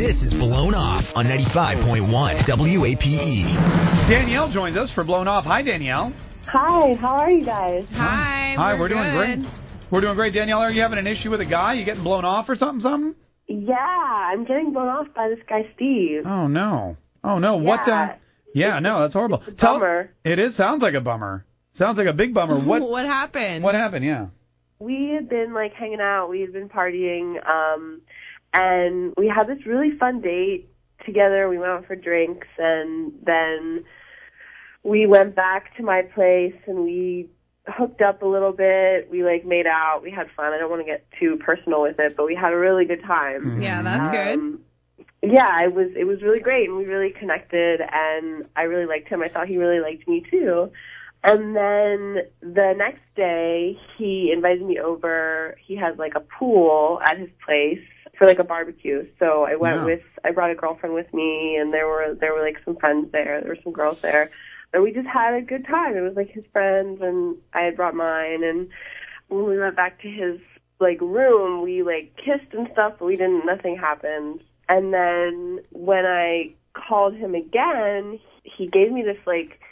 This is Blown Off on 95.1 WAPE. Danielle joins us for Blown Off. Hi, Danielle. Hi, how are you guys? Hi, we're doing great. We're doing great. Danielle, are you having an issue with a guy? You getting blown off or something? Yeah, I'm getting blown off by this guy, Steve. Oh, no. What? No, that's horrible. It's a bummer. It is. Sounds like a bummer. Sounds like a big bummer. What happened? What happened? Yeah. We had been, hanging out. We had been partying, and we had this really fun date together. We went out for drinks, and then we went back to my place, and we hooked up a little bit. We, made out. We had fun. I don't want to get too personal with it, but we had a really good time. Mm-hmm. Yeah, that's good. Yeah, it was really great, and we really connected, and I really liked him. I thought he really liked me, too. And then the next day, he invited me over. He has, a pool at his place for, a barbecue. So I went I brought a girlfriend with me, and there were some friends there. There were some girls there. And we just had a good time. It was, his friends, and I had brought mine. And when we went back to his, room, we, kissed and stuff, but nothing happened. And then when I called him again, he gave me this,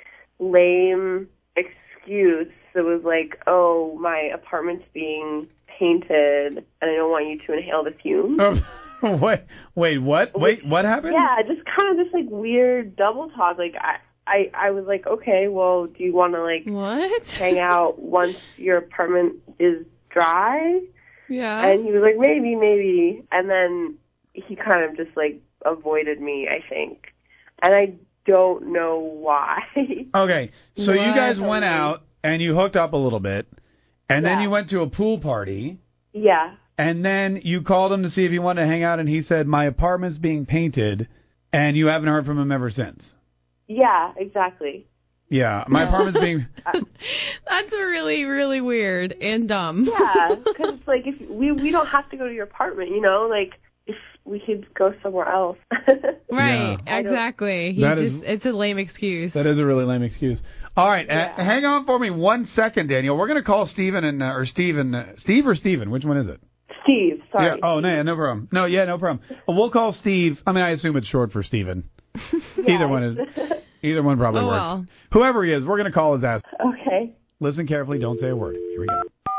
lame excuse that was oh, my apartment's being painted, and I don't want you to inhale the fumes. Wait, what? What happened? Yeah, just kind of this, weird double talk. I was okay, well, do you want to, what? hang out once your apartment is dry? Yeah. And he was maybe. And then he kind of just, avoided me, I think. And I don't know why. Okay, so What? you guys went out and you hooked up a little bit, and then you went to a pool party. Yeah. And then you called him to see if he wanted to hang out, and he said, my apartment's being painted, and you haven't heard from him ever since. Yeah, exactly. Yeah, my apartment's being... That's really, really weird and dumb. Yeah, because if we don't have to go to your apartment, if we could go somewhere else. Right, Yeah. Exactly. It's a lame excuse. That is a really lame excuse. All right, hang on for me 1 second, Daniel. We're going to call Steven Steve or Steven? Which one is it? Steve, sorry. Yeah. Oh, no problem. No problem. Well, we'll call Steve. I mean, I assume it's short for Steven. Either one probably works. Well. Whoever he is, we're going to call his ass. Okay. Listen carefully. Don't say a word. Here we go.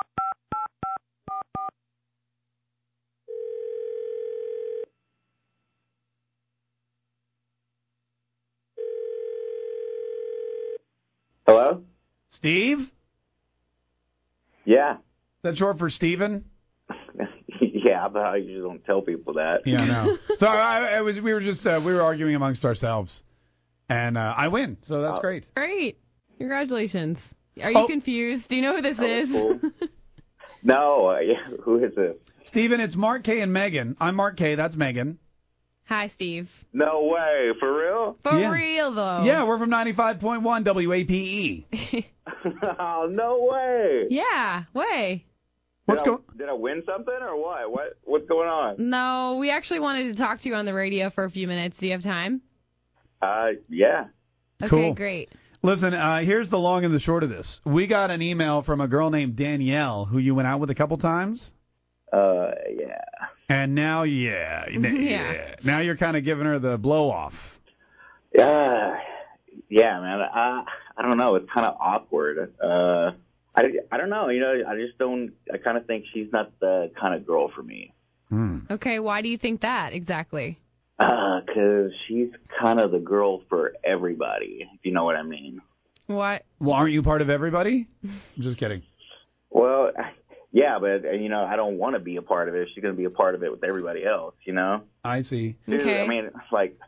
Hello? Steve? Yeah. Is that short for Steven? Yeah, but I usually don't tell people that. Yeah, no. So we were arguing amongst ourselves, and I win. So that's great. Great. Congratulations. Are you confused? Do you know who this is? Cool. No, who is it? Steven, it's Mark K and Megan. I'm Mark K. That's Megan. Hi, Steve. No way, for real? For real, though. Yeah, we're from 95.1 WAPE. Oh, no way. Yeah, way. Did I win something or what? What's going on? No, we actually wanted to talk to you on the radio for a few minutes. Do you have time? Yeah. Okay, Cool. Great. Listen, here's the long and the short of this. We got an email from a girl named Danielle who you went out with a couple times. Yeah. And now, now you're kind of giving her the blow off. Yeah, man. I don't know. It's kind of awkward. I don't know. I just don't. I kind of think she's not the kind of girl for me. Okay, why do you think that exactly? 'Cause she's kind of the girl for everybody, if you know what I mean. What? Well, aren't you part of everybody? I'm just kidding. Well, yeah, but, I don't want to be a part of it. She's going to be a part of it with everybody else, I see. Dude, Okay. I mean,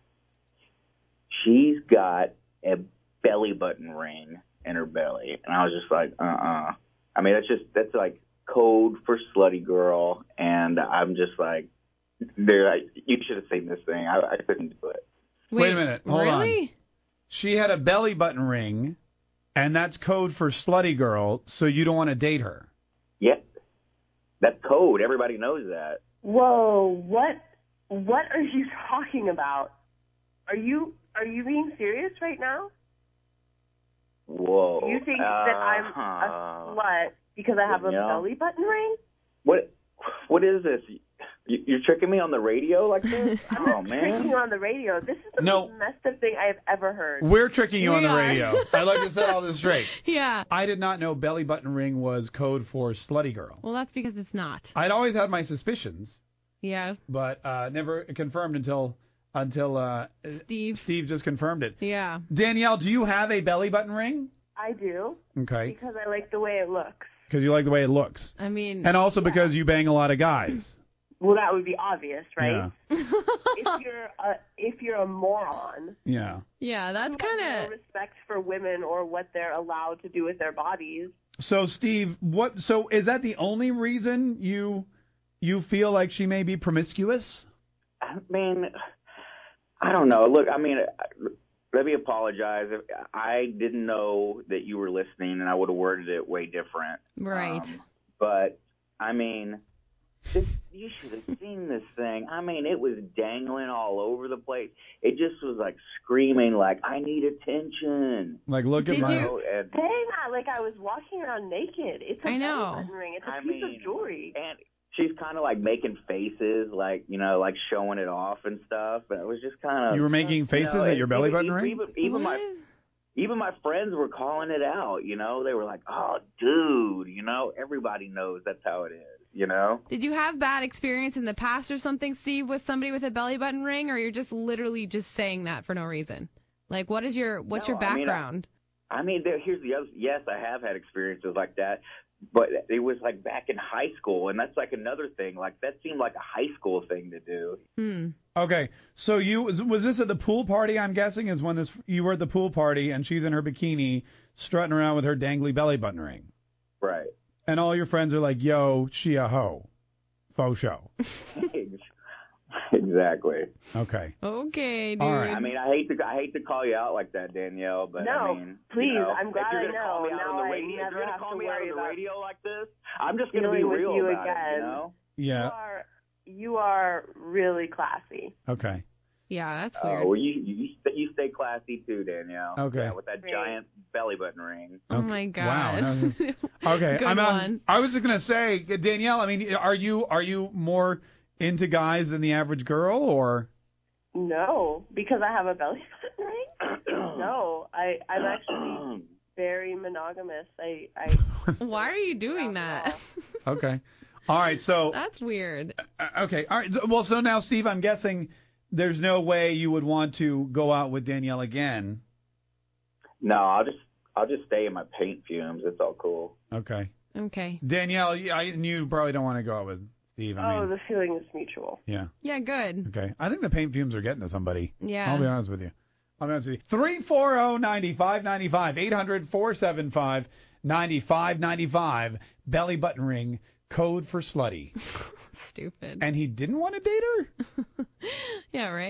she's got a belly button ring in her belly. And I was just like, I mean, that's code for slutty girl. And I'm just like, dude, you should have seen this thing. I couldn't do it. Wait a minute. Hold on. Really? She had a belly button ring, and that's code for slutty girl, so you don't want to date her. Yep. That's code. Everybody knows that. Whoa, what are you talking about? Are you being serious right now? Whoa. You think that I'm a slut because I have a belly button ring? What is this? You're tricking me on the radio like this? I'm Oh, not tricking you man. on the radio. This is the No. most messed up thing I have ever heard. We're tricking you on the We are. radio. I'd like to set all this straight. Yeah. I did not know belly button ring was code for slutty girl. Well, that's because it's not. I'd always had my suspicions, Yeah. but never confirmed until Steve. just confirmed it. Yeah. Danielle, do you have a belly button ring? I do, Okay. because I like the way it looks. Because you like the way it looks. I mean, And also because you bang a lot of guys. Well, that would be obvious, right? Yeah. If you're a moron, Yeah. yeah, that's who has kind no of. respect for women or what they're allowed to do with their bodies. So Steve, so is that the only reason you feel like she may be promiscuous? I mean, I don't know. Look, I mean, let me apologize. I didn't know that you were listening, and I would have worded it way different. Right. But, I mean, you should have seen this thing. I mean, it was dangling all over the place. It just was like screaming, like, I need attention. Like, look at Did my. you- And, Dang, like I was walking around naked. It's a I know. belly button ring. It's a I piece mean, of jewelry. and she's kind of like making faces, like, you know, like showing it off and stuff. And it was just kind of. You were making faces at your belly button ring? Even my friends were calling it out, you know. They were like, oh, dude, you know, everybody knows that's how it is, you know. Did you have bad experience in the past or something, Steve, with somebody with a belly button ring, or you're just literally just saying that for no reason? Like, what's your background? I mean, here's the other. Yes, I have had experiences like that, but it was like back in high school, and that's like another thing. Like that seemed like a high school thing to do. Okay, so was this at the pool party? I'm guessing is when you were at the pool party and she's in her bikini strutting around with her dangly belly button ring, Right. and all your friends are like, "Yo, she a hoe, faux show." Exactly. Okay. Okay, dude. All right. I mean, I hate to call you out like that, Danielle, but No, I mean, please, you know, I'm glad if you're I gonna call know. me out Now on the I radio, if never you're gonna have call to me out on worry the about radio like this, I'm just gonna be dealing with real you about again. it, you know? Yeah. You are really classy. Okay. Yeah, that's weird. Well, you stay classy too, Danielle. Okay. Yeah, with that giant belly button ring. Oh my god. Wow. that was- Okay. Good one. I was just gonna say, Danielle. I mean, are you more into guys than the average girl, or? No, because I have a belly button ring? No, I'm actually very monogamous. I Why are you doing that? Okay. All right. So. That's weird. Okay. All right. Well, so now, Steve, I'm guessing there's no way you would want to go out with Danielle again. No, I'll just stay in my paint fumes. It's all cool. Okay. Okay. Danielle, you probably don't want to go out with Steve. I mean, the feeling is mutual. yeah. Yeah, good. Okay. I think the paint fumes are getting to somebody. Yeah. I'll be honest with you. 340-9595, 800-475-9595, belly button ring, code for slutty. Stupid. And he didn't want to date her? Yeah, right?